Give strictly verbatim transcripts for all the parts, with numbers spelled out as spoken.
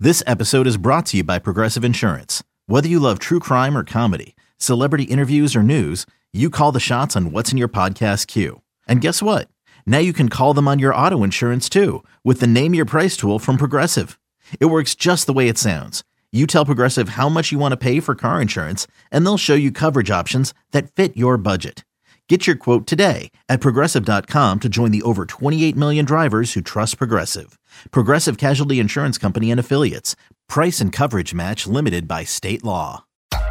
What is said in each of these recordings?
This episode is brought to you by Progressive Insurance. Whether you love true crime or comedy, celebrity interviews or news, you call the shots on what's in your podcast queue. And guess what? Now you can call them on your auto insurance too with the Name Your Price tool from Progressive. It works just the way it sounds. You tell Progressive how much you want to pay for car insurance, and they'll show you coverage options that fit your budget. Get your quote today at Progressive dot com to join the over twenty-eight million drivers who trust Progressive. Progressive Casualty Insurance Company and Affiliates. Price and coverage match limited by state law.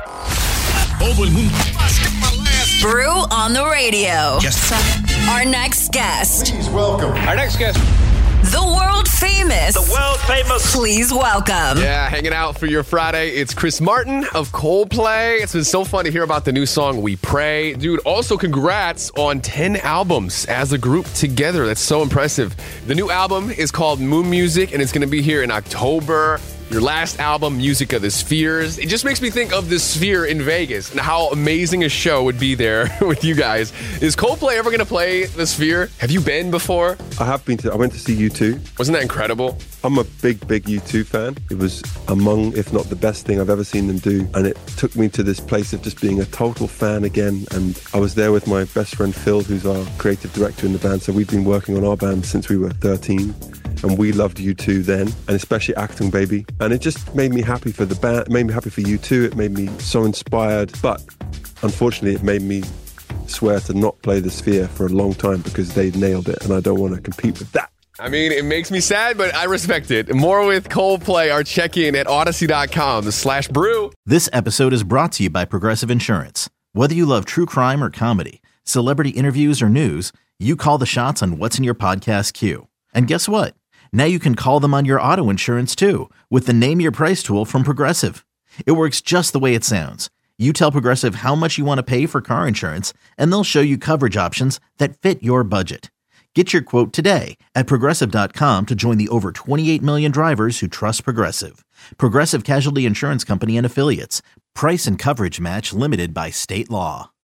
Brew on the radio. Yes. Our next guest. Please welcome. Our next guest. The world famous. The world famous. Please welcome. Yeah, hanging out for your Friday. It's Chris Martin of Coldplay. It's been so fun to hear about the new song, We Pray. Dude, also congrats on ten albums as a group together. That's so impressive. The new album is called Moon Music, and it's going to be here in October. Your last album, Music of the Spheres. It just makes me think of the Sphere in Vegas and how amazing a show would be there with you guys. Is Coldplay ever going to play the Sphere? Have you been before? I have been to, I went to see U two. Wasn't that incredible? I'm a big, big U two fan. It was among, if not the best thing I've ever seen them do. And it took me to this place of just being a total fan again. And I was there with my best friend Phil, who's our creative director in the band. So we've been working on our band since we were thirteen. And we loved U two then, and especially Acting Baby. And it just made me happy for the band, it made me happy for U two, it made me so inspired. But unfortunately, it made me swear to not play the Sphere for a long time because they nailed it, and I don't want to compete with that. I mean, it makes me sad, but I respect it. More with Coldplay, our check-in at Odyssey dot com slash brew. This episode is brought to you by Progressive Insurance. Whether you love true crime or comedy, celebrity interviews or news, you call the shots on what's in your podcast queue. And guess what? Now you can call them on your auto insurance too with the Name Your Price tool from Progressive. It works just the way it sounds. You tell Progressive how much you want to pay for car insurance, and they'll show you coverage options that fit your budget. Get your quote today at Progressive dot com to join the over twenty-eight million drivers who trust Progressive. Progressive Casualty Insurance Company and Affiliates. Price and coverage match limited by state law.